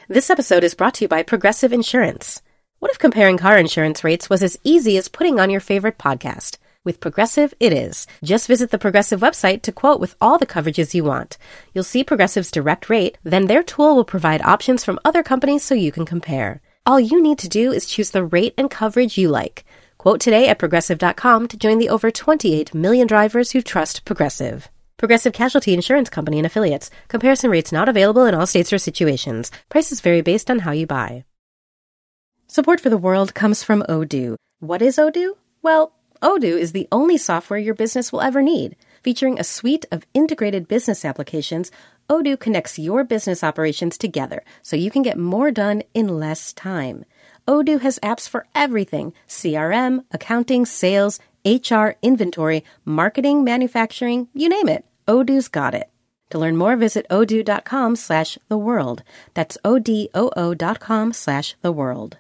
This episode is brought to you by Progressive Insurance. What if comparing car insurance rates was as easy as putting on your favorite podcast? With Progressive, it is. Just visit the Progressive website to quote with all the coverages you want. You'll see Progressive's direct rate, then their tool will provide options from other companies so you can compare. All you need to do is choose the rate and coverage you like. Quote today at Progressive.com to join the over 28 million drivers who trust Progressive. Progressive Casualty Insurance Company and Affiliates. Comparison rates not available in all states or situations. Prices vary based on how you buy. Support for the world comes from Odoo. What is Odoo? Well, Odoo is the only software your business will ever need. Featuring a suite of integrated business applications, Odoo connects your business operations together so you can get more done in less time. Odoo has apps for everything: CRM, accounting, sales, HR, inventory, marketing, manufacturing, you name it. Odoo's got it. To learn more, visit odoo.com/theworld. That's odoo.com/theworld.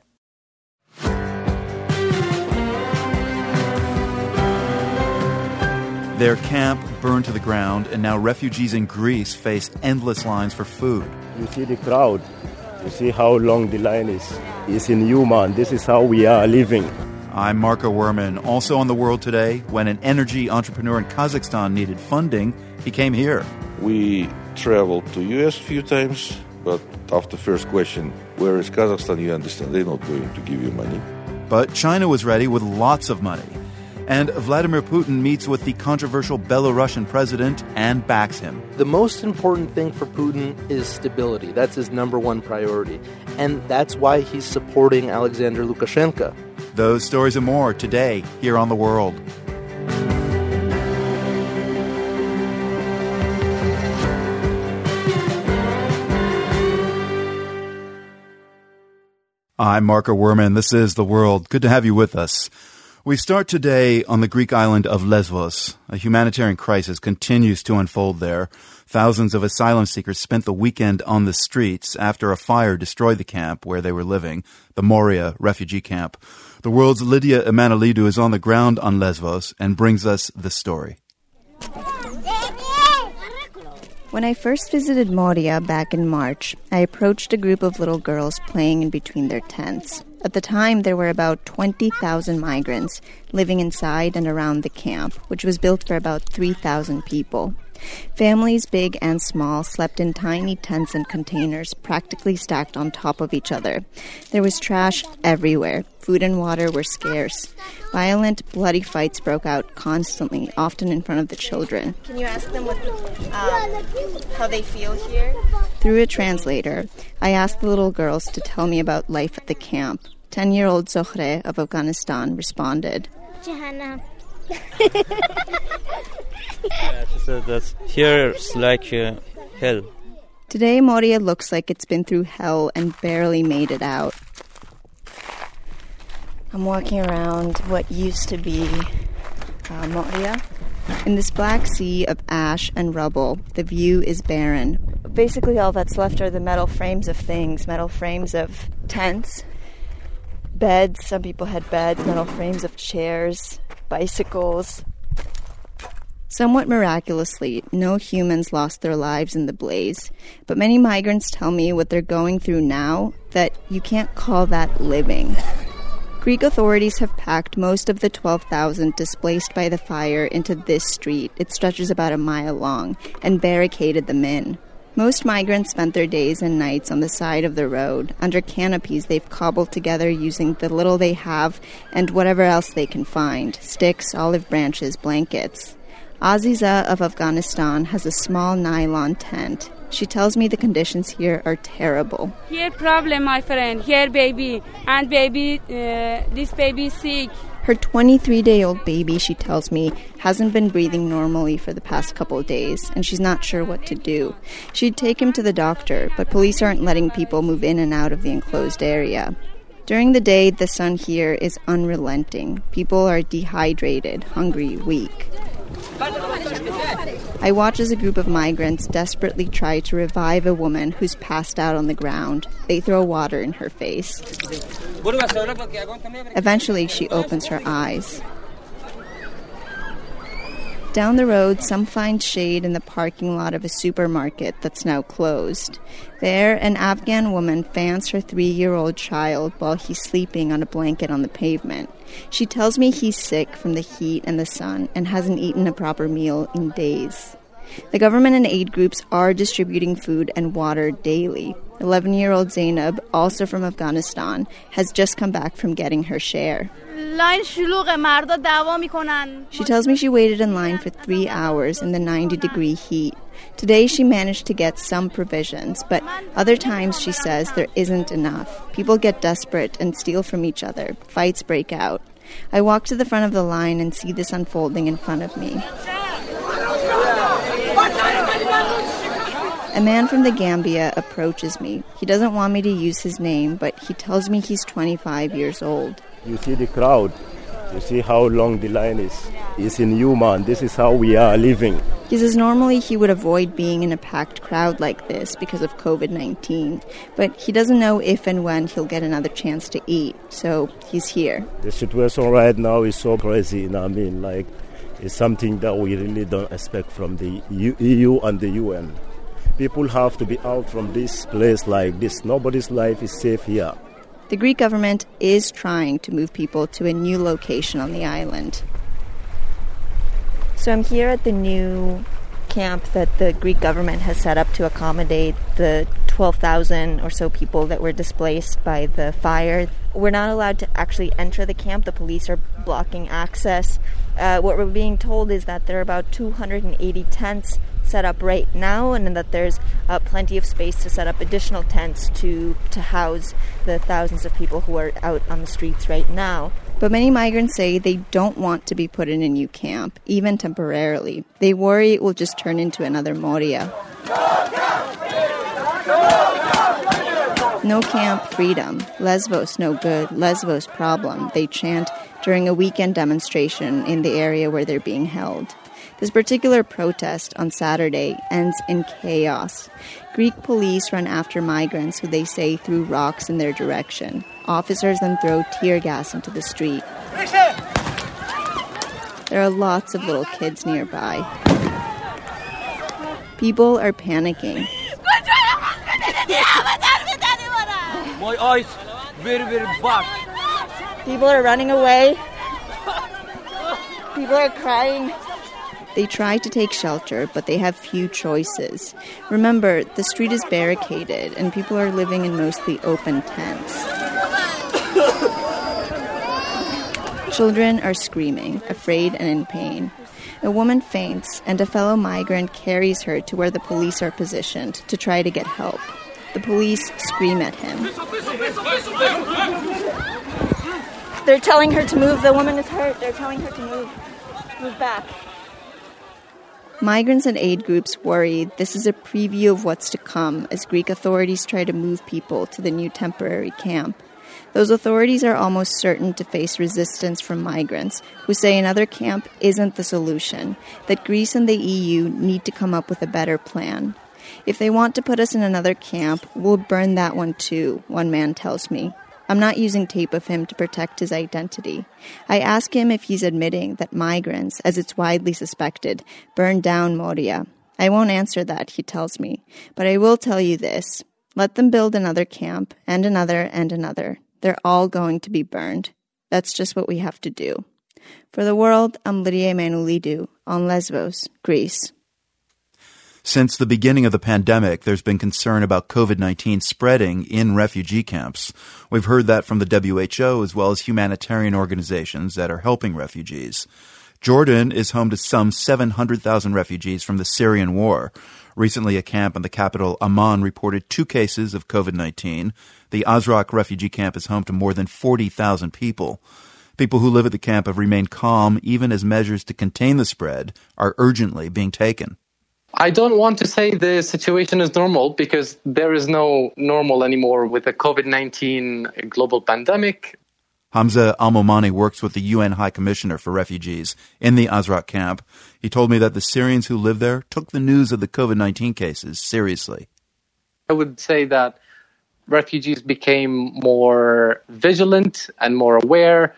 Their camp burned to the ground, and now refugees in Greece face endless lines for food. You see the crowd. You see how long the line is. It's inhuman. This is how we are living. I'm Marco Werman. Also on The World today, when an energy entrepreneur in Kazakhstan needed funding, he came here. We traveled to U.S. a few times, but after first question, where is Kazakhstan, you understand they're not going to give you money. But China was ready with lots of money. And Vladimir Putin meets with the controversial Belarusian president and backs him. The most important thing for Putin is stability. That's his number one priority. And that's why he's supporting Alexander Lukashenko. Those stories and more today here on The World. I'm Marco Werman. This is The World. Good to have you with us. We start today on the Greek island of Lesbos. A humanitarian crisis continues to unfold there. Thousands of asylum seekers spent the weekend on the streets after a fire destroyed the camp where they were living, the Moria refugee camp. The World's Lydia Emanuelidou is on the ground on Lesbos and brings us the story. When I first visited Moria back in March, I approached a group of little girls playing in between their tents. At the time, there were about 20,000 migrants living inside and around the camp, which was built for about 3,000 people. Families, big and small, slept in tiny tents and containers practically stacked on top of each other. There was trash everywhere. Food and water were scarce. Violent, bloody fights broke out constantly, often in front of the children. Can you ask them how they feel here? Through a translator, I asked the little girls to tell me about life at the camp. 10-year-old Zohre of Afghanistan responded. Yeah, she said that here it's like hell. Today, Moria looks like it's been through hell and barely made it out. I'm walking around what used to be Moria. In this black sea of ash and rubble, the view is barren. Basically, all that's left are the metal frames of things, metal frames of tents, beds. Some people had beds, metal frames of chairs, bicycles. Somewhat miraculously, no humans lost their lives in the blaze, but many migrants tell me what they're going through now, that you can't call that living. Greek authorities have packed most of the 12,000 displaced by the fire into this street. It stretches about a mile long, and barricaded them in. Most migrants spent their days and nights on the side of the road, under canopies they've cobbled together using the little they have and whatever else they can find: sticks, olive branches, blankets. Aziza of Afghanistan has a small nylon tent. She tells me the conditions here are terrible. Here problem, my friend. Here baby. And baby, this baby is sick. Her 23-day-old baby, she tells me, hasn't been breathing normally for the past couple of days, and she's not sure what to do. She'd take him to the doctor, but police aren't letting people move in and out of the enclosed area. During the day, the sun here is unrelenting. People are dehydrated, hungry, weak. I watch as a group of migrants desperately try to revive a woman who's passed out on the ground. They throw water in her face. Eventually, she opens her eyes. Down the road, some find shade in the parking lot of a supermarket that's now closed. There, an Afghan woman fans her 3-year-old child while he's sleeping on a blanket on the pavement. She tells me he's sick from the heat and the sun and hasn't eaten a proper meal in days. The government and aid groups are distributing food and water daily. 11-year-old Zainab, also from Afghanistan, has just come back from getting her share. She tells me she waited in line for 3 hours in the 90-degree heat. Today she managed to get some provisions, but other times, she says, there isn't enough. People get desperate and steal from each other. Fights break out. I walk to the front of the line and see this unfolding in front of me. A man from the Gambia approaches me. He doesn't want me to use his name, but he tells me he's 25 years old. You see the crowd. You see how long the line is. It's inhuman. This is how we are living. He says normally he would avoid being in a packed crowd like this because of COVID-19, but he doesn't know if and when he'll get another chance to eat, so he's here. The situation right now is so crazy, it's something that we really don't expect from the EU and the UN. People have to be out from this place like this. Nobody's life is safe here. The Greek government is trying to move people to a new location on the island. So I'm here at the new camp that the Greek government has set up to accommodate the 12,000 or so people that were displaced by the fire. We're not allowed to actually enter the camp. The police are blocking access. What we're being told is that there are about 280 tents set up right now, and that there's plenty of space to set up additional tents to house the thousands of people who are out on the streets right now. But many migrants say they don't want to be put in a new camp, even temporarily. They worry it will just turn into another Moria. No camp, freedom. Lesvos, no good. Lesvos, problem. They chant during a weekend demonstration in the area where they're being held. This particular protest on Saturday ends in chaos. Greek police run after migrants who they say threw rocks in their direction. Officers then throw tear gas into the street. There are lots of little kids nearby. People are panicking. My eyes very bad. People are running away. People are crying. They try to take shelter, but they have few choices. Remember, the street is barricaded, and people are living in mostly open tents. Children are screaming, afraid and in pain. A woman faints, and a fellow migrant carries her to where the police are positioned to try to get help. The police scream at him. They're telling her to move. The woman is hurt. They're telling her to move back. Migrants and aid groups worry this is a preview of what's to come as Greek authorities try to move people to the new temporary camp. Those authorities are almost certain to face resistance from migrants who say another camp isn't the solution, that Greece and the EU need to come up with a better plan. If they want to put us in another camp, we'll burn that one too, one man tells me. I'm not using tape of him to protect his identity. I ask him if he's admitting that migrants, as it's widely suspected, burned down Moria. I won't answer that, he tells me. But I will tell you this. Let them build another camp, and another, and another. They're all going to be burned. That's just what we have to do. For the world, I'm Lydia Emanuelidou on Lesvos, Greece. Since the beginning of the pandemic, there's been concern about COVID-19 spreading in refugee camps. We've heard that from the WHO as well as humanitarian organizations that are helping refugees. Jordan is home to some 700,000 refugees from the Syrian war. Recently, a camp in the capital, Amman, reported 2 cases of COVID-19. The Azraq refugee camp is home to more than 40,000 people. People who live at the camp have remained calm even as measures to contain the spread are urgently being taken. I don't want to say the situation is normal because there is no normal anymore with the COVID-19 global pandemic. Hamza Al-Momani works with the UN High Commissioner for Refugees in the Azraq camp. He told me that the Syrians who live there took the news of the COVID-19 cases seriously. I would say that refugees became more vigilant and more aware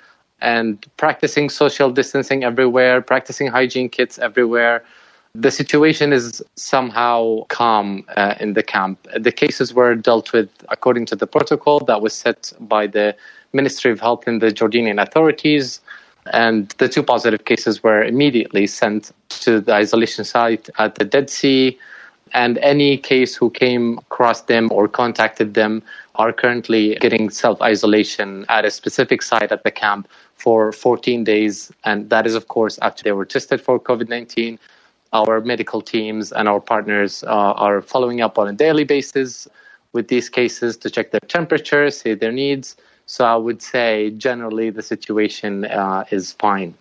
and practicing social distancing everywhere, practicing hygiene kits everywhere. The situation is somehow calm in the camp. The cases were dealt with according to the protocol that was set by the Ministry of Health and the Jordanian authorities. And the 2 positive cases were immediately sent to the isolation site at the Dead Sea. And any case who came across them or contacted them are currently getting self-isolation at a specific site at the camp for 14 days. And that is, of course, after they were tested for COVID-19. Our medical teams and our partners are following up on a daily basis with these cases to check their temperature, see their needs. So I would say generally the situation is fine.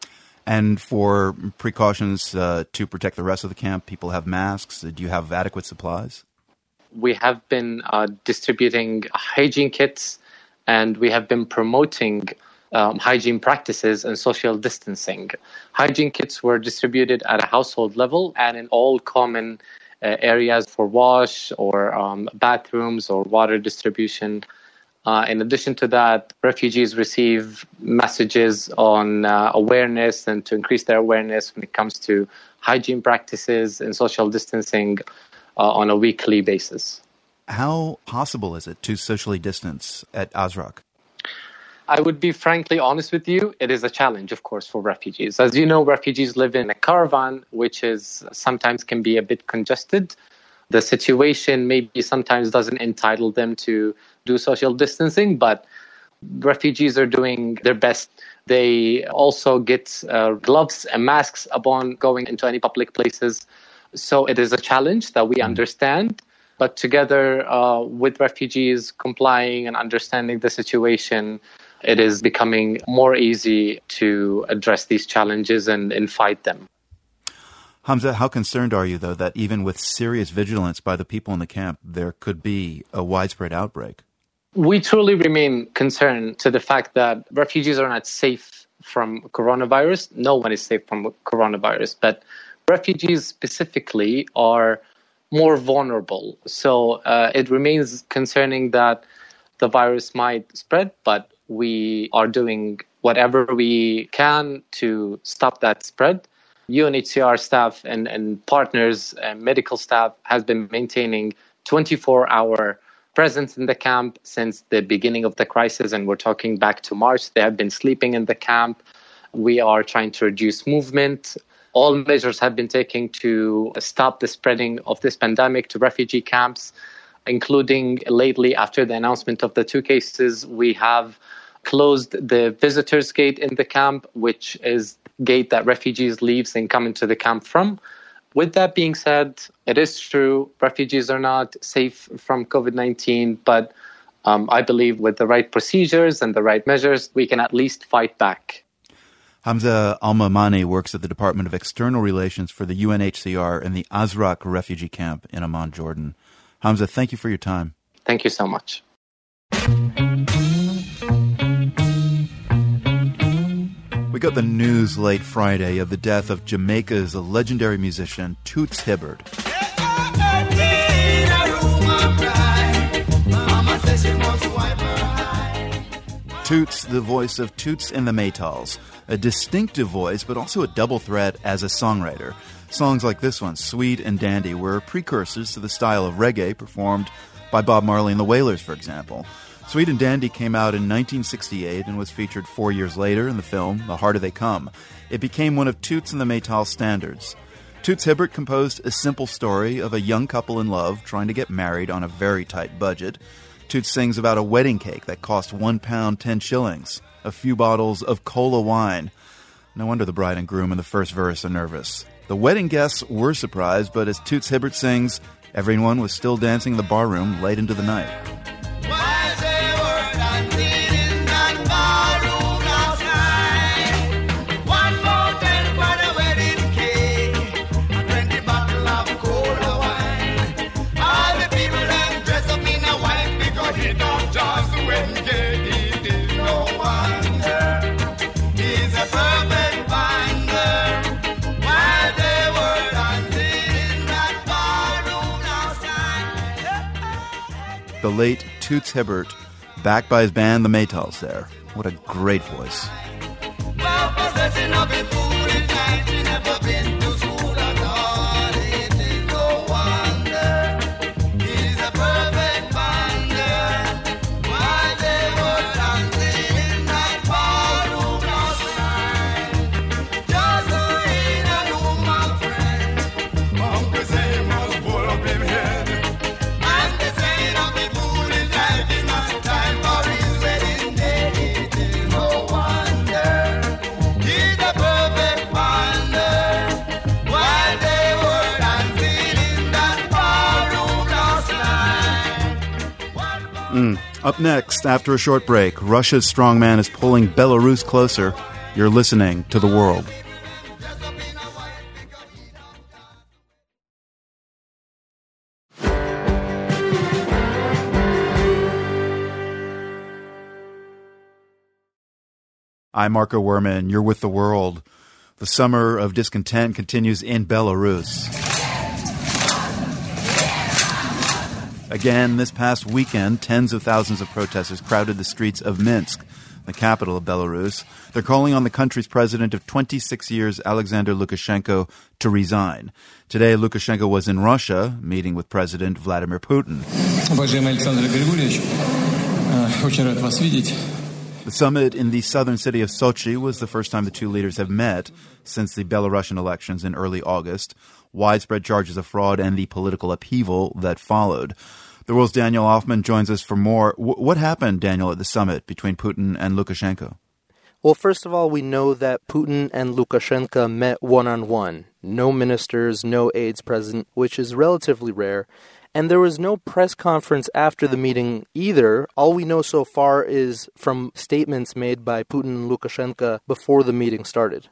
And for precautions to protect the rest of the camp, people have masks. Do you have adequate supplies? We have been distributing hygiene kits, and we have been promoting hygiene practices and social distancing. Hygiene kits were distributed at a household level and in all common areas for wash or bathrooms or water distribution. In addition to that, refugees receive messages on awareness and to increase their awareness when it comes to hygiene practices and social distancing on a weekly basis. How possible is it to socially distance at Azraq? I would be frankly honest with you, it is a challenge, of course, for refugees. As you know, refugees live in a caravan, which is sometimes can be a bit congested. The situation maybe sometimes doesn't entitle them to do social distancing, but refugees are doing their best. They also get gloves and masks upon going into any public places. So it is a challenge that we understand. But together with refugees complying and understanding the situation, it is becoming more easy to address these challenges and fight them. Hamza, how concerned are you, though, that even with serious vigilance by the people in the camp, there could be a widespread outbreak? We truly remain concerned to the fact that refugees are not safe from coronavirus. No one is safe from coronavirus, but refugees specifically are more vulnerable. So it remains concerning that the virus might spread, but we are doing whatever we can to stop that spread. UNHCR staff and partners and medical staff has been maintaining 24-hour presence in the camp since the beginning of the crisis, and we're talking back to March. They have been sleeping in the camp. We are trying to reduce movement. All measures have been taken to stop the spreading of this pandemic to refugee camps, including lately after the announcement of the 2 cases, we have closed the visitors gate in the camp, which is gate that refugees leaves and come into the camp from. With that being said, it is true refugees are not safe from COVID-19, but I believe with the right procedures and the right measures, we can at least fight back. Hamza Al-Mamani works at the Department of External Relations for the UNHCR in the Azraq refugee camp in Amman, Jordan. Hamza, thank you for your time. Thank you so much. We got the news late Friday of the death of Jamaica's legendary musician Toots Hibbert. Toots, the voice of Toots and the Maytals, a distinctive voice but also a double threat as a songwriter. Songs like this one, Sweet and Dandy, were precursors to the style of reggae performed by Bob Marley and the Wailers, for example. Sweet and Dandy came out in 1968 and was featured 4 years later in the film The Harder They Come. It became one of Toots and the Maytals' standards. Toots Hibbert composed a simple story of a young couple in love trying to get married on a very tight budget. Toots sings about a wedding cake that cost £1 10 shillings, a few bottles of cola wine. No wonder the bride and groom in the first verse are nervous. The wedding guests were surprised, but as Toots Hibbert sings, everyone was still dancing in the barroom late into the night. The late Toots Hibbert, backed by his band, the Maytals there. What a great voice. Up next, after a short break, Russia's strongman is pulling Belarus closer. You're listening to The World. I'm Marco Werman. You're with The World. The summer of discontent continues in Belarus. Again, this past weekend, tens of thousands of protesters crowded the streets of Minsk, the capital of Belarus. They're calling on the country's president of 26 years, Alexander Lukashenko, to resign. Today, Lukashenko was in Russia, meeting with President Vladimir Putin. The summit in the southern city of Sochi was the first time the two leaders have met since the Belarusian elections in early August. Widespread charges of fraud and the political upheaval that followed. The World's Daniel Hoffman joins us for more. What happened, Daniel, at the summit between Putin and Lukashenko? Well, first of all, we know that Putin and Lukashenko met one-on-one. No ministers, no aides present, which is relatively rare. And there was no press conference after the meeting either. All we know so far is from statements made by Putin and Lukashenko before the meeting started.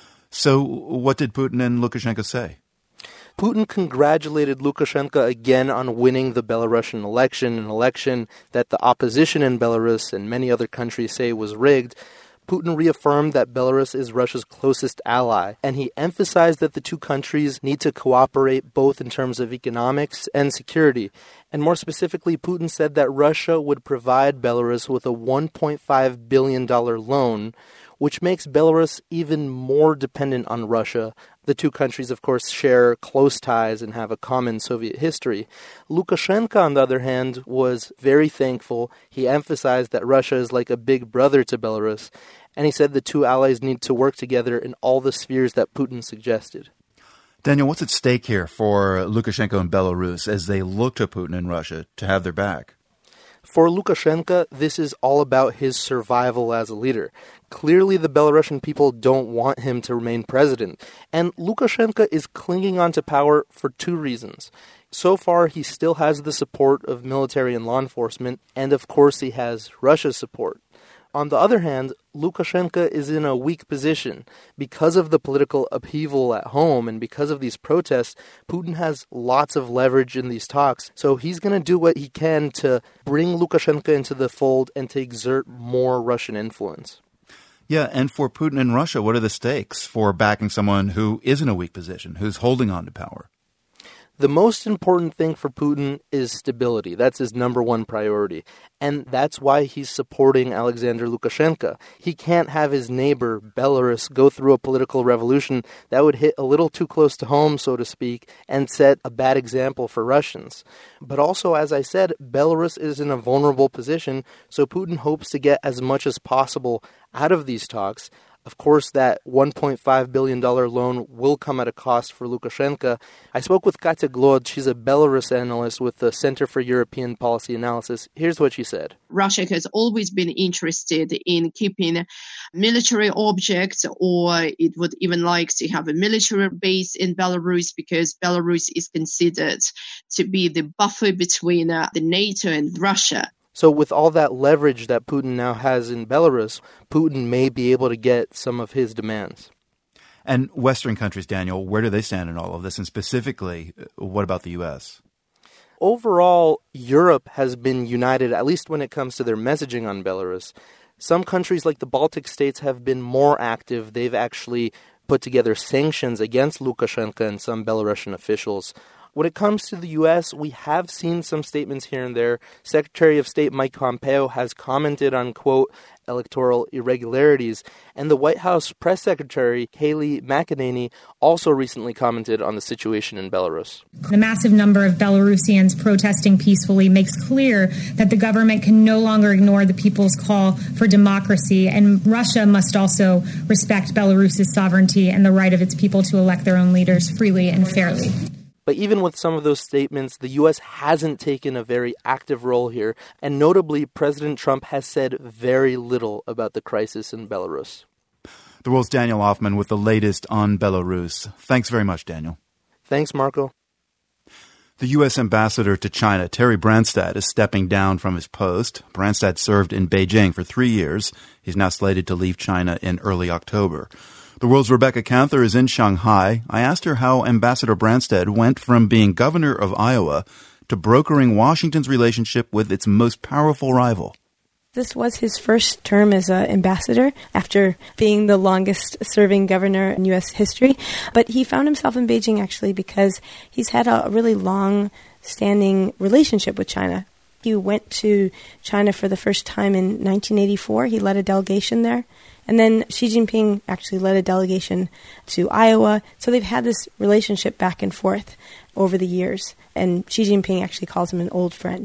So what did Putin and Lukashenko say? Putin congratulated Lukashenko again on winning the Belarusian election, an election that the opposition in Belarus and many other countries say was rigged. Putin reaffirmed that Belarus is Russia's closest ally, and he emphasized that the two countries need to cooperate both in terms of economics and security. And more specifically, Putin said that Russia would provide Belarus with a $1.5 billion loan, which makes Belarus even more dependent on Russia. The two countries, of course, share close ties and have a common Soviet history. Lukashenko, on the other hand, was very thankful. He emphasized that Russia is like a big brother to Belarus, and he said the two allies need to work together in all the spheres that Putin suggested. Daniel, what's at stake here for Lukashenko and Belarus as they look to Putin and Russia to have their back? For Lukashenko, this is all about his survival as a leader. Clearly, the Belarusian people don't want him to remain president. And Lukashenko is clinging on to power for two reasons. So far, he still has the support of military and law enforcement, and of course he has Russia's support. On the other hand, Lukashenko is in a weak position. Because of the political upheaval at home and because of these protests, Putin has lots of leverage in these talks. So he's going to do what he can to bring Lukashenko into the fold and to exert more Russian influence. Yeah, and for Putin and Russia, what are the stakes for backing someone who is in a weak position, who's holding on to power? The most important thing for Putin is stability. That's his number one priority. And that's why he's supporting Alexander Lukashenko. He can't have his neighbor, Belarus, go through a political revolution that would hit a little too close to home, so to speak, and set a bad example for Russians. But also, as I said, Belarus is in a vulnerable position, so Putin hopes to get as much as possible out of these talks. Of course, that $1.5 billion loan will come at a cost for Lukashenko. I spoke with Katya Glod. She's a Belarus analyst with the Center for European Policy Analysis. Here's what she said. Russia has always been interested in keeping military objects, or it would even like to have a military base in Belarus, because Belarus is considered to be the buffer between the NATO and Russia. So with all that leverage that Putin now has in Belarus, Putin may be able to get some of his demands. And Western countries, Daniel, where do they stand in all of this? And specifically, what about the U.S.? Overall, Europe has been united, at least when it comes to their messaging on Belarus. Some countries like the Baltic states have been more active. They've actually put together sanctions against Lukashenko and some Belarusian officials. When it comes to the U.S., we have seen some statements here and there. Secretary of State Mike Pompeo has commented on, quote, electoral irregularities, and the White House press secretary, Kayleigh McEnany, also recently commented on the situation in Belarus. The massive number of Belarusians protesting peacefully makes clear that the government can no longer ignore the people's call for democracy, and Russia must also respect Belarus's sovereignty and the right of its people to elect their own leaders freely and fairly. But even with some of those statements, the U.S. hasn't taken a very active role here, and notably, President Trump has said very little about the crisis in Belarus. The World's Daniel Hoffman with the latest on Belarus. Thanks very much, Daniel. Thanks, Marco. The U.S. ambassador to China, Terry Branstad, is stepping down from his post. Branstad served in Beijing for 3 years. He's now slated to leave China in early October. The World's Rebecca Canther is in Shanghai. I asked her how Ambassador Branstad went from being governor of Iowa to brokering Washington's relationship with its most powerful rival. This was his first term as an ambassador after being the longest-serving governor in U.S. history. But he found himself in Beijing, actually, because he's had a really long-standing relationship with China. He went to China for the first time in 1984. He led a delegation there. And then Xi Jinping actually led a delegation to Iowa. So they've had this relationship back and forth over the years. And Xi Jinping actually calls him an old friend.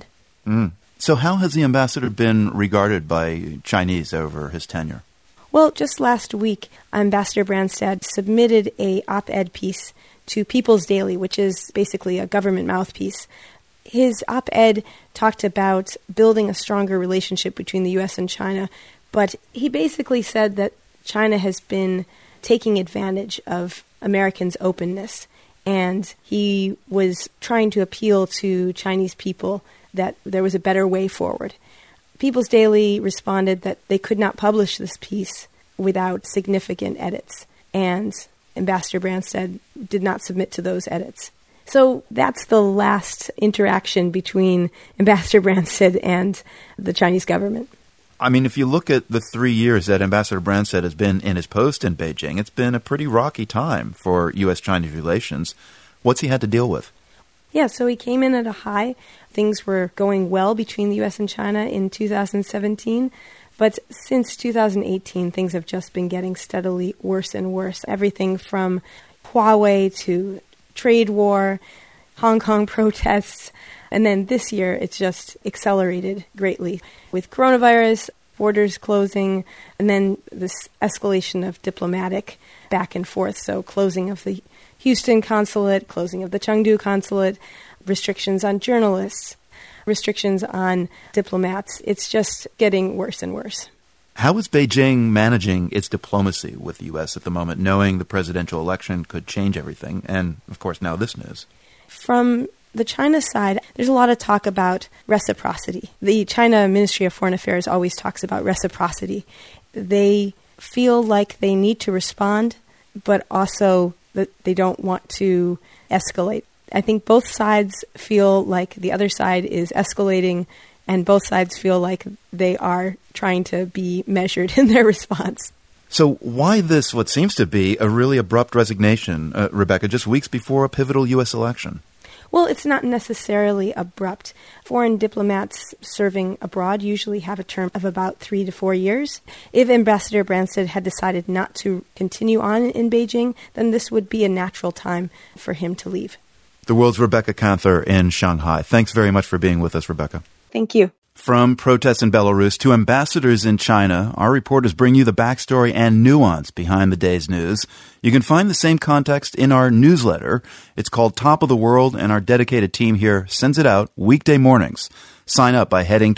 So how has the ambassador been regarded by Chinese over his tenure? Well, just last week, Ambassador Branstad submitted a op-ed piece to People's Daily, which is basically a government mouthpiece. His op-ed talked about building a stronger relationship between the U.S. and China, but he basically said that China has been taking advantage of Americans' openness, and he was trying to appeal to Chinese people that there was a better way forward. People's Daily responded that they could not publish this piece without significant edits, and Ambassador Branstad did not submit to those edits. So that's the last interaction between Ambassador Branstad and the Chinese government. I mean, if you look at the 3 years that Ambassador Branstad has been in his post in Beijing, it's been a pretty rocky time for U.S.-Chinese relations. What's he had to deal with? Yeah, so he came in at a high. Things were going well between the U.S. and China in 2017. But since 2018, things have just been getting steadily worse and worse. Everything from Huawei to trade war, Hong Kong protests, and then this year it's just accelerated greatly with coronavirus, borders closing, and then this escalation of diplomatic back and forth. So closing of the Houston consulate, closing of the Chengdu consulate, restrictions on journalists, restrictions on diplomats. It's just getting worse and worse. How is Beijing managing its diplomacy with the U.S. at the moment, knowing the presidential election could change everything, and, of course, now this news? From the China side, there's a lot of talk about reciprocity. The China Ministry of Foreign Affairs always talks about reciprocity. They feel like they need to respond, but also that they don't want to escalate. I think both sides feel like the other side is escalating, and both sides feel like they are trying to be measured in their response. So why this, what seems to be a really abrupt resignation, Rebecca, just weeks before a pivotal U.S. election? Well, it's not necessarily abrupt. Foreign diplomats serving abroad usually have a term of about 3 to 4 years. If Ambassador Branstad had decided not to continue on in Beijing, then this would be a natural time for him to leave. The World's Rebecca Canther in Shanghai. Thanks very much for being with us, Rebecca. Thank you. From protests in Belarus to ambassadors in China, our reporters bring you the backstory and nuance behind the day's news. You can find the same context in our newsletter. It's called Top of the World, and our dedicated team here sends it out weekday mornings. Sign up by heading to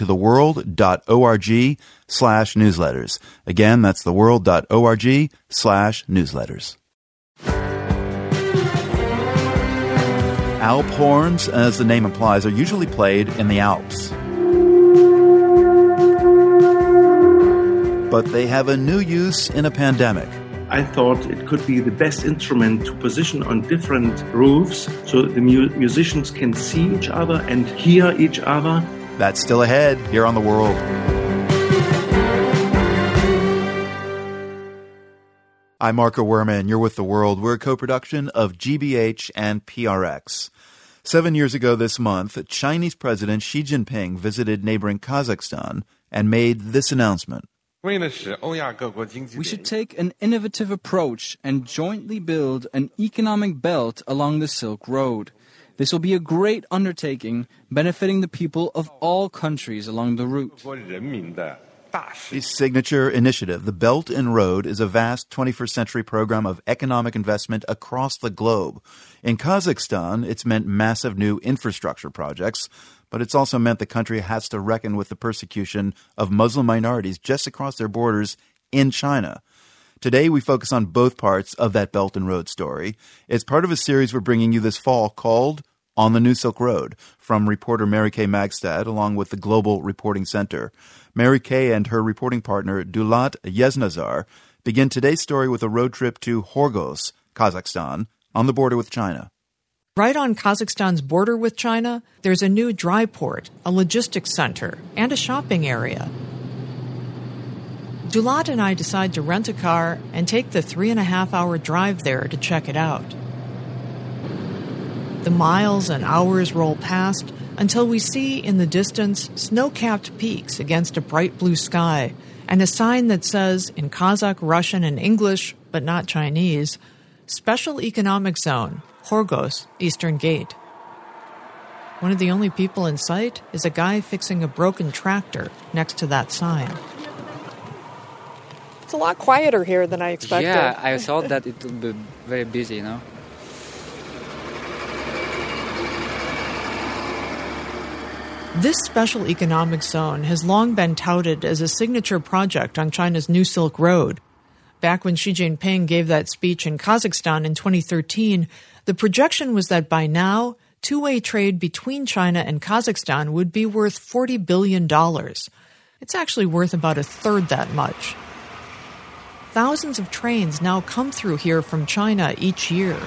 theworld.org/newsletters. Again, that's theworld.org/newsletters. Alp horns, as the name implies, are usually played in the Alps. But they have a new use in a pandemic. I thought it could be the best instrument to position on different roofs so the musicians can see each other and hear each other. That's still ahead here on The World. I'm Marco Werman. You're with The World. We're a co-production of GBH and PRX. 7 years ago this month, Chinese President Xi Jinping visited neighboring Kazakhstan and made this announcement. We should take an innovative approach and jointly build an economic belt along the Silk Road. This will be a great undertaking, benefiting the people of all countries along the route. The signature initiative, the Belt and Road, is a vast 21st century program of economic investment across the globe. In Kazakhstan, it's meant massive new infrastructure projects, but it's also meant the country has to reckon with the persecution of Muslim minorities just across their borders in China. Today, we focus on both parts of that Belt and Road story. It's part of a series we're bringing you this fall called On the New Silk Road, from reporter Mary Kay Magstad, along with the Global Reporting Center. Mary Kay and her reporting partner, Dulat Yeznazar, begin today's story with a road trip to Khorgos, Kazakhstan, on the border with China. Right on Kazakhstan's border with China, there's a new dry port, a logistics center, and a shopping area. Dulat and I decide to rent a car and take the 3.5-hour drive there to check it out. The miles and hours roll past until we see in the distance snow-capped peaks against a bright blue sky and a sign that says, in Kazakh, Russian, and English, but not Chinese, Special Economic Zone, Khorgos, Eastern Gate. One of the only people in sight is a guy fixing a broken tractor next to that sign. It's a lot quieter here than I expected. Yeah, I thought that it would be very busy, you know. This special economic zone has long been touted as a signature project on China's New Silk Road. Back when Xi Jinping gave that speech in Kazakhstan in 2013, the projection was that by now, two-way trade between China and Kazakhstan would be worth $40 billion. It's actually worth about a third that much. Thousands of trains now come through here from China each year.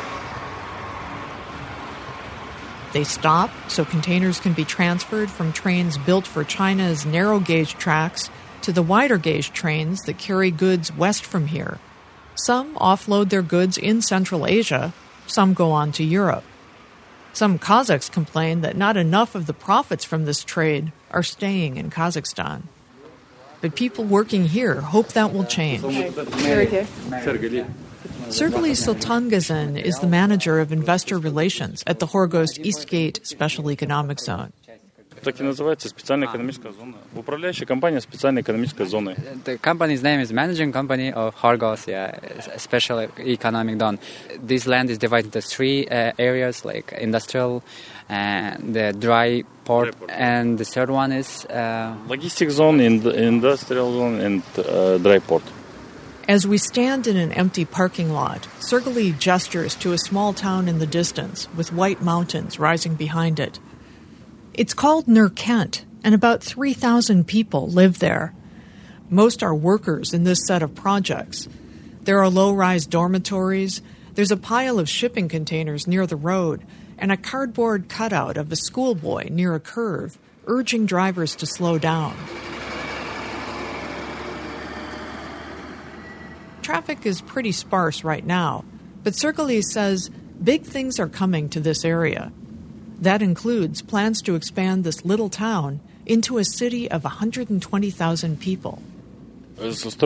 They stop so containers can be transferred from trains built for China's narrow-gauge tracks to the wider-gauge trains that carry goods west from here. Some offload their goods in Central Asia, some go on to Europe. Some Kazakhs complain that not enough of the profits from this trade are staying in Kazakhstan. But people working here hope that will change. Sergei Sultangazin is the manager of investor relations at the Khorgos Eastgate Special Economic Zone. Так и называется специальная экономическая зона. Управляющая компания специальной экономической зоны. The company's name is Managing Company of Khorgos, Special Economic Zone. This land is divided into three areas, like industrial, the dry port, and the third one is logistic zone, industrial zone, and dry port. As we stand in an empty parking lot, Sergei gestures to a small town in the distance with white mountains rising behind it. It's called Nurkent, and about 3,000 people live there. Most are workers in this set of projects. There are low-rise dormitories, there's a pile of shipping containers near the road, and a cardboard cutout of a schoolboy near a curve, urging drivers to slow down. Traffic is pretty sparse right now, but Sergei says big things are coming to this area. That includes plans to expand this little town into a city of 120,000 people. He says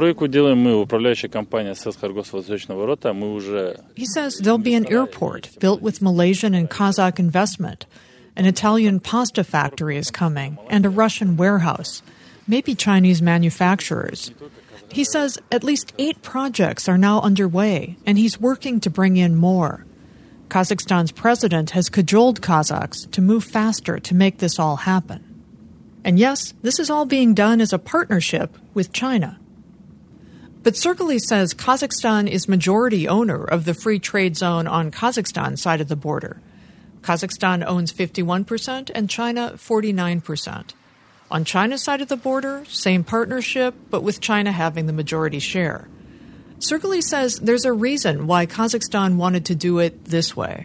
there'll be an airport built with Malaysian and Kazakh investment. An Italian pasta factory is coming, and a Russian warehouse, maybe Chinese manufacturers. He says at least 8 projects are now underway, and he's working to bring in more. Kazakhstan's president has cajoled Kazakhs to move faster to make this all happen. And yes, this is all being done as a partnership with China. But Sergei says Kazakhstan is majority owner of the free trade zone on Kazakhstan's side of the border. Kazakhstan owns 51% and China 49%. On China's side of the border, same partnership, but with China having the majority share. Sergei says there's a reason why Kazakhstan wanted to do it this way.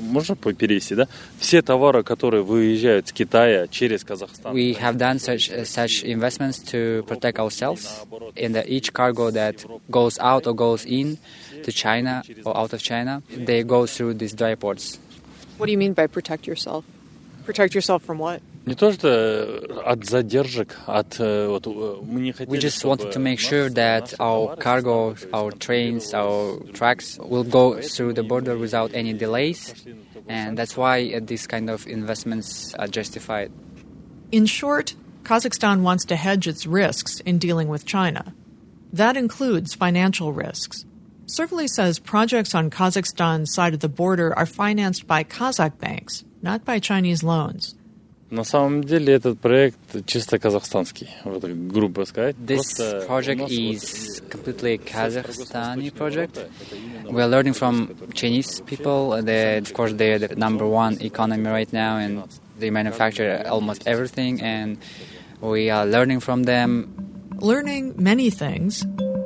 We have done such investments to protect ourselves. In each cargo that goes out or goes in to China or out of China, they go through these dry ports. What do you mean by protect yourself? Protect yourself from what? Не то что от задержек, мы не хотели. We just wanted to make sure that our cargo, our trains, our trucks will go through the border without any delays, and that's why these kind of investments are justified. In short, Kazakhstan wants to hedge its risks in dealing with China. That includes financial risks. Servly says projects on Kazakhstan's side of the border are financed by Kazakh banks, not by Chinese loans. На самом деле этот проект чисто казахстанский, грубо сказать. This project is completely Kazakhstani project. We are learning from Chinese people. Of course, they're the number one economy right now, and they manufacture almost everything, and we are learning from them. Learning many things.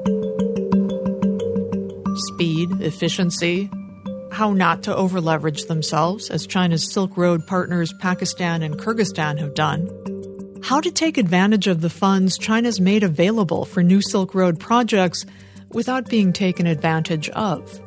Speed, efficiency, how not to over-leverage themselves, as China's Silk Road partners Pakistan and Kyrgyzstan have done, how to take advantage of the funds China's made available for new Silk Road projects without being taken advantage of.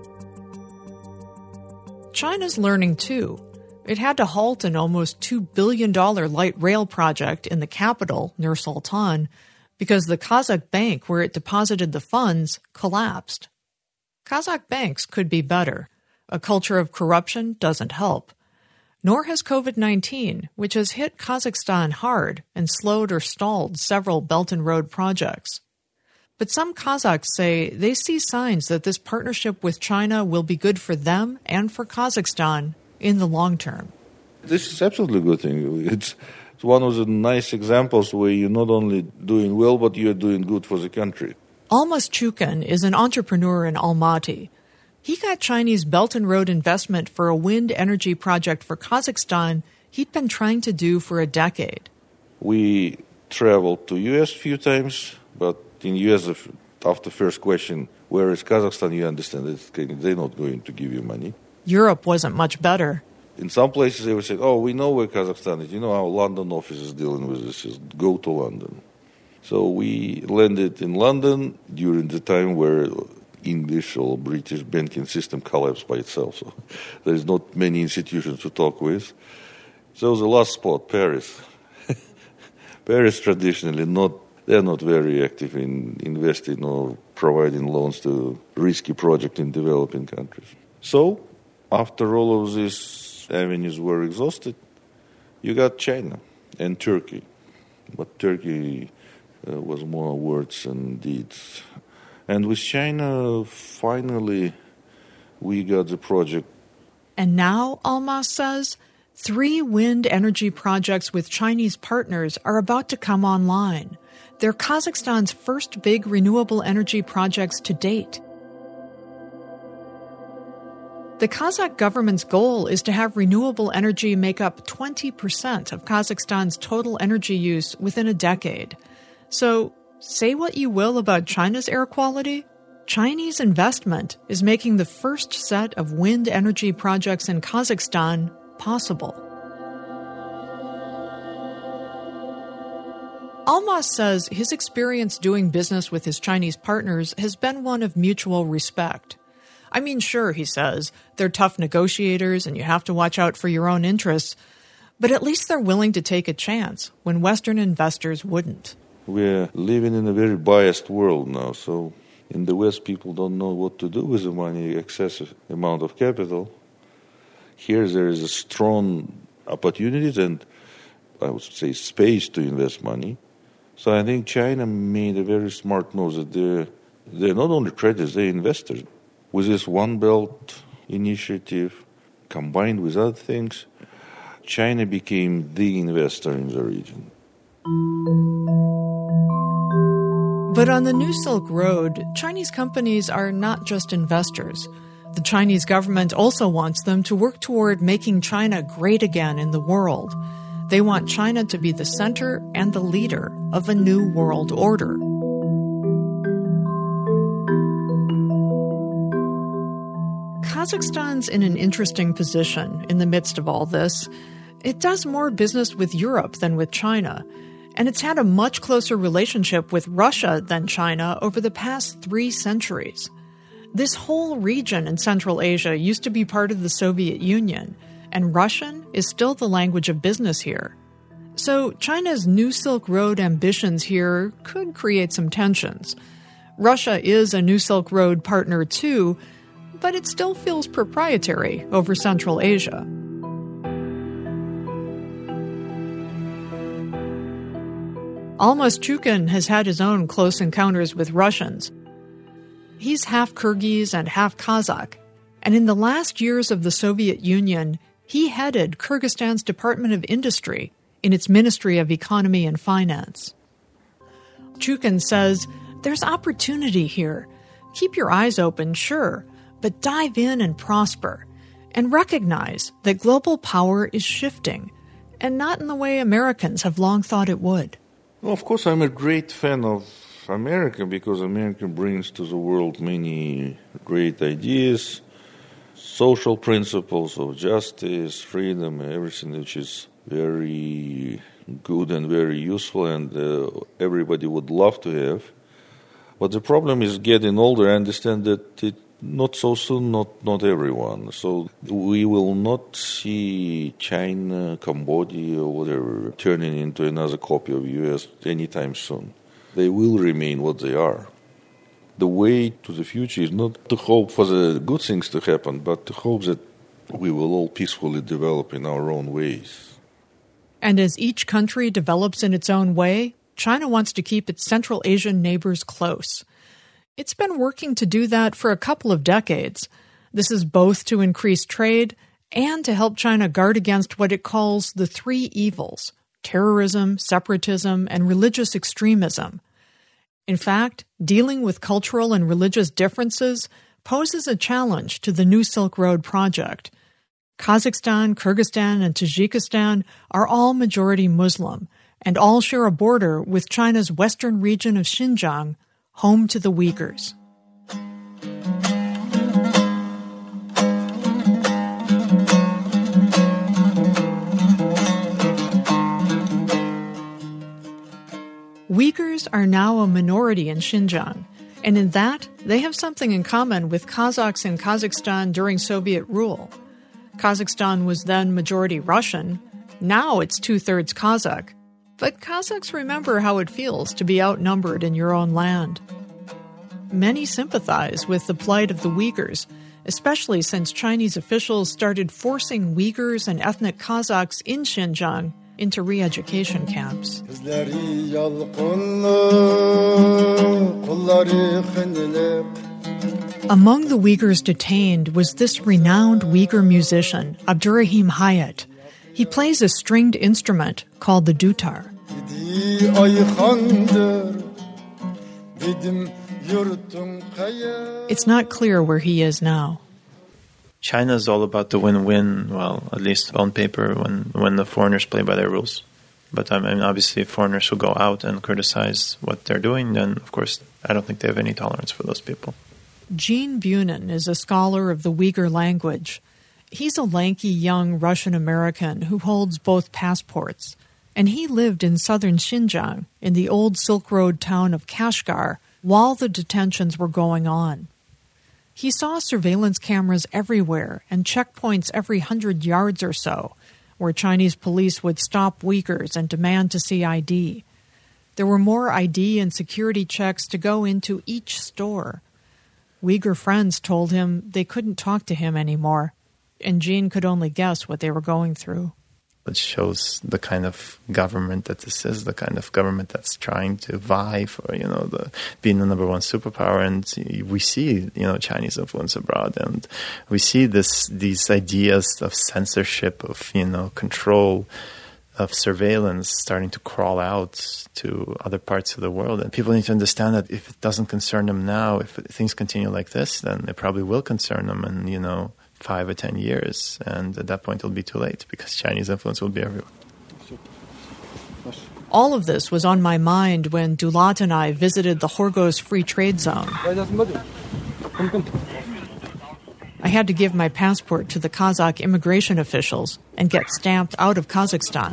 China's learning too. It had to halt an almost $2 billion light rail project in the capital, Nur-Sultan, because the Kazakh bank where it deposited the funds collapsed. Kazakh banks could be better. A culture of corruption doesn't help. Nor has COVID-19, which has hit Kazakhstan hard and slowed or stalled several Belt and Road projects. But some Kazakhs say they see signs that this partnership with China will be good for them and for Kazakhstan in the long term. This is absolutely a good thing. It's one of the nice examples where you're not only doing well, but you're doing good for the country. Almas Chukan is an entrepreneur in Almaty. He got Chinese Belt and Road investment for a wind energy project for Kazakhstan he'd been trying to do for a decade. We traveled to U.S. a few times, but in U.S., after first question, where is Kazakhstan, you understand they're not going to give you money. Europe wasn't much better. In some places, they would say, we know where Kazakhstan is. Our London office is dealing with this. Just go to London. So we landed in London during the time where English or British banking system collapsed by itself. So there's not many institutions to talk with. So the last spot, Paris. Paris traditionally they're not very active in investing or providing loans to risky projects in developing countries. So after all of these avenues were exhausted, you got China and Turkey. But Turkey was more words than deeds. And with China, finally, we got the project. And now, Almas says, 3 wind energy projects with Chinese partners are about to come online. They're Kazakhstan's first big renewable energy projects to date. The Kazakh government's goal is to have renewable energy make up 20% of Kazakhstan's total energy use within a decade. So, say what you will about China's air quality, Chinese investment is making the first set of wind energy projects in Kazakhstan possible. Almas says his experience doing business with his Chinese partners has been one of mutual respect. I mean, sure, he says, they're tough negotiators and you have to watch out for your own interests, but at least they're willing to take a chance when Western investors wouldn't. We're living in a very biased world now, so in the West people don't know what to do with the money, excessive amount of capital. Here there is a strong opportunity and, I would say, space to invest money. So I think China made a very smart move that they're not only traders, they're investors. With this One Belt initiative, combined with other things, China became the investor in the region. But on the New Silk Road, Chinese companies are not just investors. The Chinese government also wants them to work toward making China great again in the world. They want China to be the center and the leader of a new world order. Kazakhstan's in an interesting position in the midst of all this. It does more business with Europe than with China, and it's had a much closer relationship with Russia than China over the past 3 centuries. This whole region in Central Asia used to be part of the Soviet Union, and Russian is still the language of business here. So China's New Silk Road ambitions here could create some tensions. Russia is a New Silk Road partner too, but it still feels proprietary over Central Asia. Almas Chukin has had his own close encounters with Russians. He's half Kyrgyz and half Kazakh, and in the last years of the Soviet Union, he headed Kyrgyzstan's Department of Industry in its Ministry of Economy and Finance. Chukin says, there's opportunity here. Keep your eyes open, sure, but dive in and prosper, and recognize that global power is shifting, and not in the way Americans have long thought it would. Well, of course, I'm a great fan of America because America brings to the world many great ideas, social principles of justice, freedom, everything which is very good and very useful and everybody would love to have. But the problem is getting older. I understand that not so soon, not everyone. So we will not see China, Cambodia, or whatever turning into another copy of U.S. anytime soon. They will remain what they are. The way to the future is not to hope for the good things to happen, but to hope that we will all peacefully develop in our own ways. And as each country develops in its own way, China wants to keep its Central Asian neighbors close. It's been working to do that for a couple of decades. This is both to increase trade and to help China guard against what it calls the three evils: terrorism, separatism, and religious extremism. In fact, dealing with cultural and religious differences poses a challenge to the New Silk Road project. Kazakhstan, Kyrgyzstan, and Tajikistan are all majority Muslim and all share a border with China's western region of Xinjiang, home to the Uyghurs. Uyghurs are now a minority in Xinjiang, and in that, they have something in common with Kazakhs in Kazakhstan during Soviet rule. Kazakhstan was then majority Russian, now it's 2/3 Kazakh. But Kazakhs remember how it feels to be outnumbered in your own land. Many sympathize with the plight of the Uyghurs, especially since Chinese officials started forcing Uyghurs and ethnic Kazakhs in Xinjiang into re-education camps. Among the Uyghurs detained was this renowned Uyghur musician, Abdurrahim Hayat. He plays a stringed instrument called the dutar. It's not clear where he is now. China is all about the win-win, well, at least on paper, when the foreigners play by their rules. But I mean, obviously, foreigners who go out and criticize what they're doing, then, of course, I don't think they have any tolerance for those people. Jean Bunin is a scholar of the Uyghur language. He's a lanky young Russian-American who holds both passports, and he lived in southern Xinjiang in the old Silk Road town of Kashgar while the detentions were going on. He saw surveillance cameras everywhere and checkpoints every 100 yards or so, where Chinese police would stop Uyghurs and demand to see ID. There were more ID and security checks to go into each store. Uyghur friends told him they couldn't talk to him anymore, and Jean could only guess what they were going through. It shows the kind of government that this is, the kind of government that's trying to vie for, being the number one superpower. And we see, Chinese influence abroad, and we see these ideas of censorship, of, control, of surveillance starting to crawl out to other parts of the world. And people need to understand that if it doesn't concern them now, if things continue like this, then it probably will concern them in, 5 or 10 years. And at that point, it'll be too late because Chinese influence will be everywhere. All of this was on my mind when Dulat and I visited the Horgoz Free Trade Zone. I had to give my passport to the Kazakh immigration officials and get stamped out of Kazakhstan.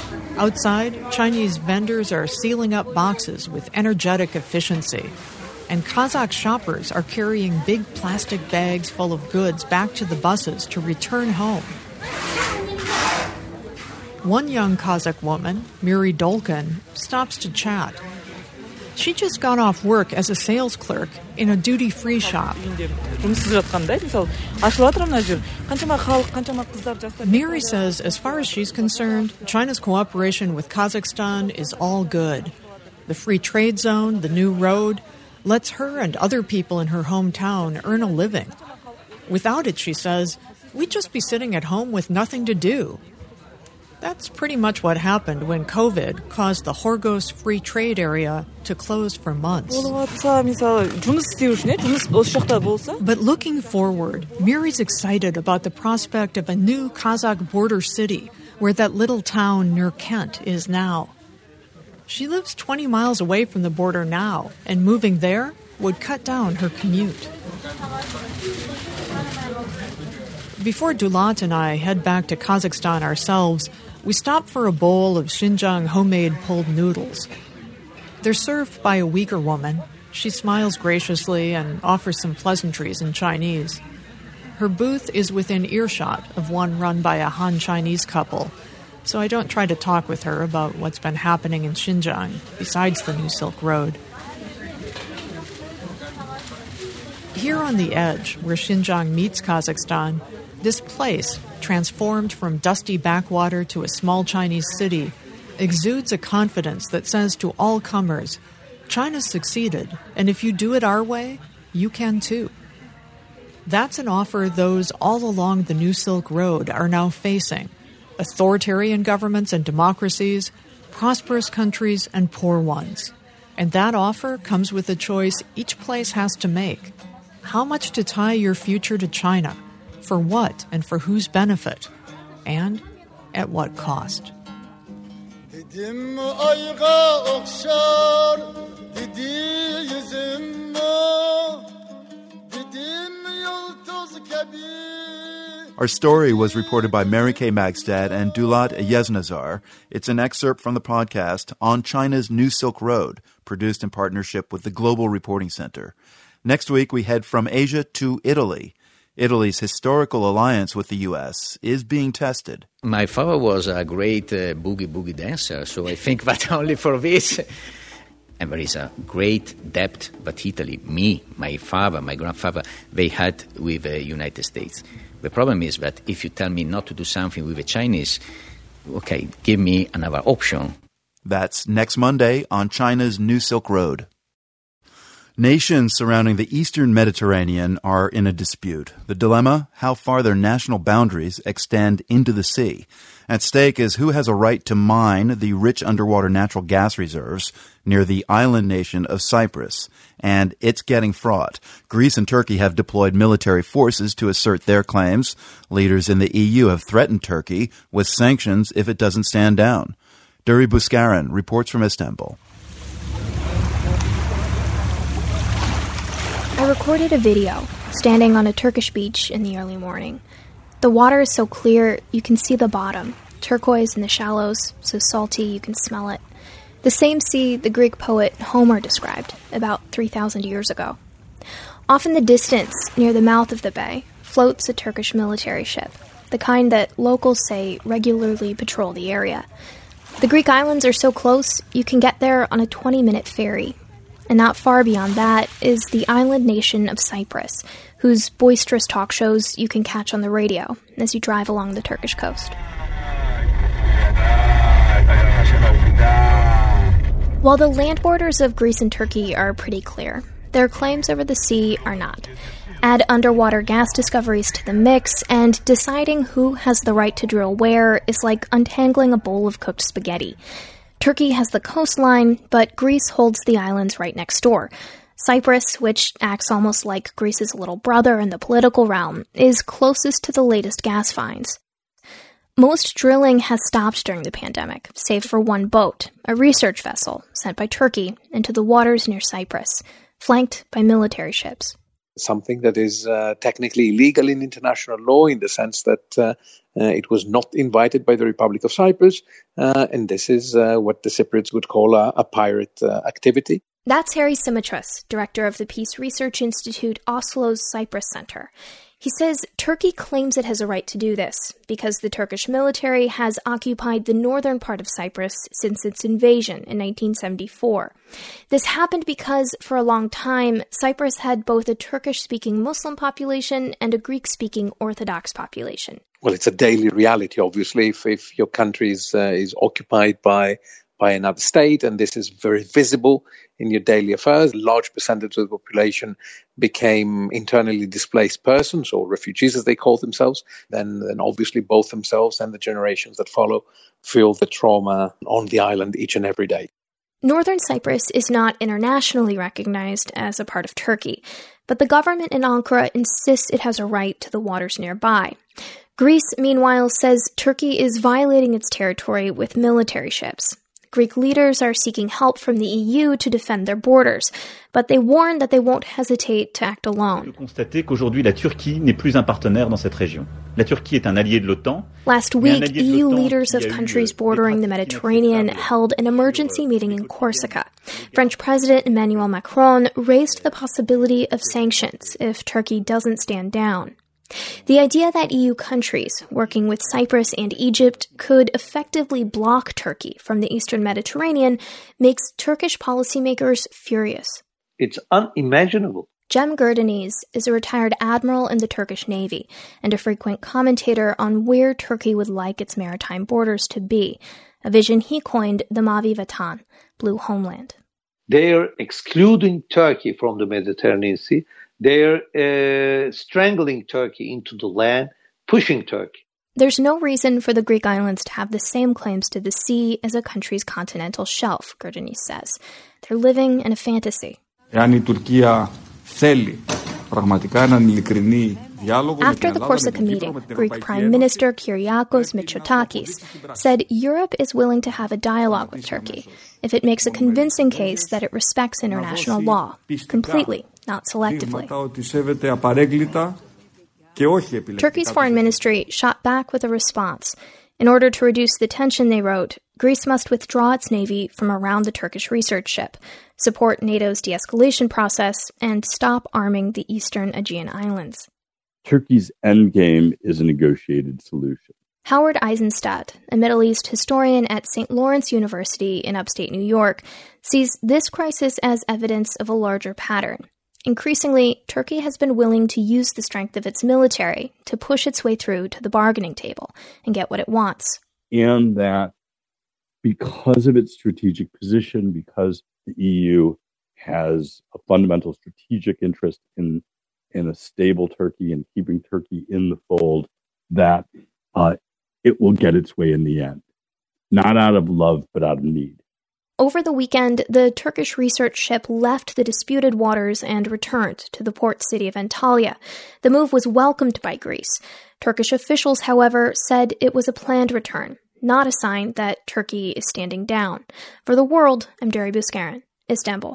Outside, Chinese vendors are sealing up boxes with energetic efficiency. and Kazakh shoppers are carrying big plastic bags full of goods back to the buses to return home. One young Kazakh woman, Miri Dolkin, stops to chat. She just got off work as a sales clerk in a duty-free shop. Miri says, as far as she's concerned, China's cooperation with Kazakhstan is all good. The free trade zone, the new road, lets her and other people in her hometown earn a living. Without it, she says, we'd just be sitting at home with nothing to do. That's pretty much what happened when COVID caused the Horgos Free Trade Area to close for months. But looking forward, Miri's excited about the prospect of a new Kazakh border city where that little town near Kent is now. She lives 20 miles away from the border now, and moving there would cut down her commute. Before Dulat and I head back to Kazakhstan ourselves, we stop for a bowl of Xinjiang homemade pulled noodles. They're served by a Uyghur woman. She smiles graciously and offers some pleasantries in Chinese. Her booth is within earshot of one run by a Han Chinese couple, so I don't try to talk with her about what's been happening in Xinjiang besides the new Silk Road. Here on the edge, where Xinjiang meets Kazakhstan, this place, transformed from dusty backwater to a small Chinese city, exudes a confidence that says to all comers, China's succeeded, and if you do it our way, you can too. That's an offer those all along the New Silk Road are now facing: authoritarian governments and democracies, prosperous countries and poor ones. And that offer comes with a choice each place has to make. How much to tie your future to China? For what and for whose benefit? And at what cost? Our story was reported by Mary Kay Magstad and Dulat Yeznazar. It's an excerpt from the podcast On China's New Silk Road, produced in partnership with the Global Reporting Center. Next week, we head from Asia to Italy. Italy's historical alliance with the U.S. is being tested. My father was a great boogie dancer, so I think that only for this. And there is a great debt that Italy, me, my father, my grandfather, they had with the United States. The problem is that if you tell me not to do something with the Chinese, okay, give me another option. That's next Monday on China's New Silk Road. Nations surrounding the eastern Mediterranean are in a dispute. The dilemma, how far their national boundaries extend into the sea. At stake is who has a right to mine the rich underwater natural gas reserves near the island nation of Cyprus. And it's getting fraught. Greece and Turkey have deployed military forces to assert their claims. Leaders in the EU have threatened Turkey with sanctions if it doesn't stand down. Duri Buskaran reports from Istanbul. I recorded a video standing on a Turkish beach in the early morning. The water is so clear you can see the bottom, turquoise in the shallows, so salty you can smell it. The same sea the Greek poet Homer described about 3,000 years ago. Off in the distance, near the mouth of the bay, floats a Turkish military ship, the kind that locals say regularly patrol the area. The Greek islands are so close you can get there on a 20-minute ferry. And not far beyond that is the island nation of Cyprus, whose boisterous talk shows you can catch on the radio as you drive along the Turkish coast. While the land borders of Greece and Turkey are pretty clear, their claims over the sea are not. Add underwater gas discoveries to the mix, and deciding who has the right to drill where is like untangling a bowl of cooked spaghetti. Turkey has the coastline, but Greece holds the islands right next door. Cyprus, which acts almost like Greece's little brother in the political realm, is closest to the latest gas finds. Most drilling has stopped during the pandemic, save for one boat, a research vessel sent by Turkey into the waters near Cyprus, flanked by military ships. Something that is technically illegal in international law in the sense that it was not invited by the Republic of Cyprus, and this is what the Cypriots would call a pirate activity. That's Harry Simitras, director of the Peace Research Institute Oslo's Cyprus Center. He says Turkey claims it has a right to do this because the Turkish military has occupied the northern part of Cyprus since its invasion in 1974. This happened because, for a long time, Cyprus had both a Turkish-speaking Muslim population and a Greek-speaking Orthodox population. Well, it's a daily reality, obviously, if your country is occupied by another state, and this is very visible in your daily affairs. A large percentage of the population became internally displaced persons, or refugees as they call themselves. Then obviously both themselves and the generations that follow feel the trauma on the island each and every day. Northern Cyprus is not internationally recognized as a part of Turkey, but the government in Ankara insists it has a right to the waters nearby. Greece, meanwhile, says Turkey is violating its territory with military ships. Greek leaders are seeking help from the EU to defend their borders, but they warn that they won't hesitate to act alone. Last week, EU leaders of countries bordering the Mediterranean held an emergency meeting in Corsica. French President Emmanuel Macron raised the possibility of sanctions if Turkey doesn't stand down. The idea that EU countries, working with Cyprus and Egypt, could effectively block Turkey from the eastern Mediterranean makes Turkish policymakers furious. It's unimaginable. Cem Gerdeniz is a retired admiral in the Turkish Navy and a frequent commentator on where Turkey would like its maritime borders to be, a vision he coined the Mavi Vatan, Blue Homeland. They're excluding Turkey from the Mediterranean Sea. They're strangling Turkey into the land, pushing Turkey. There's no reason for the Greek islands to have the same claims to the sea as a country's continental shelf, Gerdeniz says. They're living in a fantasy. After the Corsica meeting, Greek Prime Minister Kyriakos Mitsotakis said Europe is willing to have a dialogue with Turkey if it makes a convincing case that it respects international law, completely, not selectively. Turkey's foreign ministry shot back with a response. In order to reduce the tension, they wrote, Greece must withdraw its navy from around the Turkish research ship, support NATO's de-escalation process, and stop arming the eastern Aegean Islands. Turkey's endgame is a negotiated solution. Howard Eisenstadt, a Middle East historian at St. Lawrence University in upstate New York, sees this crisis as evidence of a larger pattern. Increasingly, Turkey has been willing to use the strength of its military to push its way through to the bargaining table and get what it wants. And that because of its strategic position, because the EU has a fundamental strategic interest in a stable Turkey and keeping Turkey in the fold, that it will get its way in the end. Not out of love, but out of need. Over the weekend, the Turkish research ship left the disputed waters and returned to the port city of Antalya. The move was welcomed by Greece. Turkish officials, however, said it was a planned return, not a sign that Turkey is standing down. For The World, I'm Dari Bouskaran, Istanbul.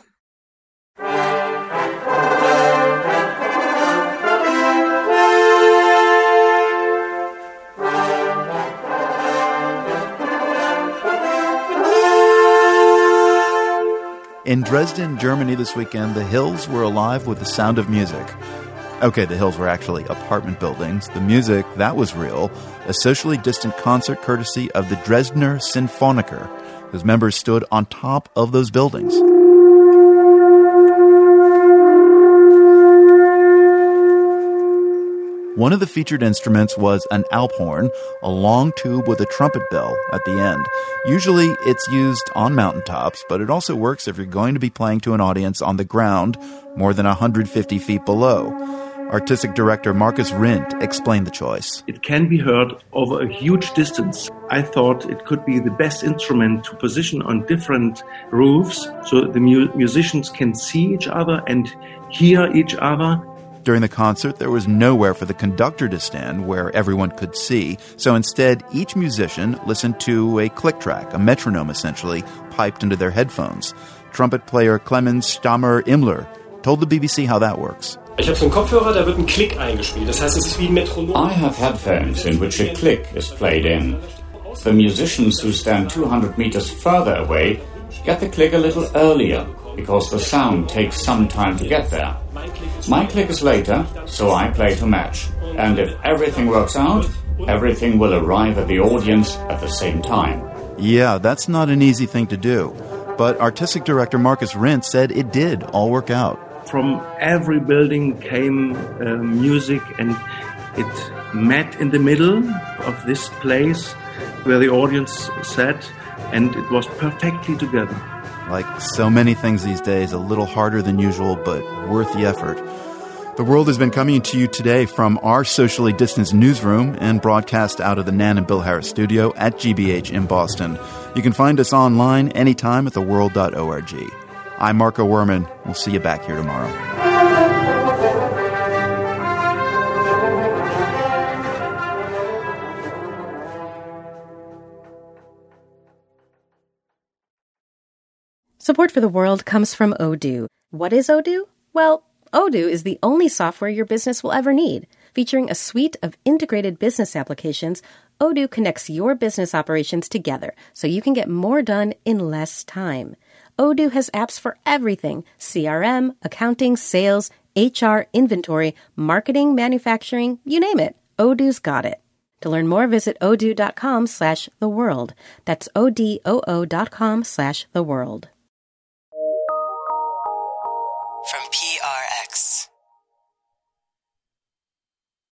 In Dresden, Germany this weekend, the hills were alive with the sound of music. Okay, the hills were actually apartment buildings. The music, that was real. A socially distant concert courtesy of the Dresdner Sinfoniker, whose members stood on top of those buildings. One of the featured instruments was an Alphorn, a long tube with a trumpet bell at the end. Usually it's used on mountaintops, but it also works if you're going to be playing to an audience on the ground more than 150 feet below. Artistic director Markus Rindt explained the choice. It can be heard over a huge distance. I thought it could be the best instrument to position on different roofs so the musicians can see each other and hear each other. During the concert, there was nowhere for the conductor to stand where everyone could see, so instead, each musician listened to a click track, a metronome essentially, piped into their headphones. Trumpet player Clemens Stammer-Imler told the BBC how that works. I have headphones in which a click is played in. The musicians who stand 200 meters further away get the click a little earlier. because the sound takes some time to get there. My click is later, so I play to match. And if everything works out, everything will arrive at the audience at the same time. Yeah, that's not an easy thing to do. But artistic director Marcus Rindt said it did all work out. From every building came music, and it met in the middle of this place where the audience sat, and it was perfectly together. Like so many things these days, a little harder than usual, but worth the effort. The World has been coming to you today from our socially distanced newsroom and broadcast out of the Nan and Bill Harris studio at GBH in Boston. You can find us online anytime at theworld.org. I'm Marco Werman. We'll see you back here tomorrow. Support for The World comes from Odoo. What is Odoo? Well, Odoo is the only software your business will ever need. Featuring a suite of integrated business applications, Odoo connects your business operations together so you can get more done in less time. Odoo has apps for everything: CRM, accounting, sales, HR, inventory, marketing, manufacturing, you name it. Odoo's got it. To learn more, visit odoo.com/theworld. That's odoo.com/theworld. From PRX.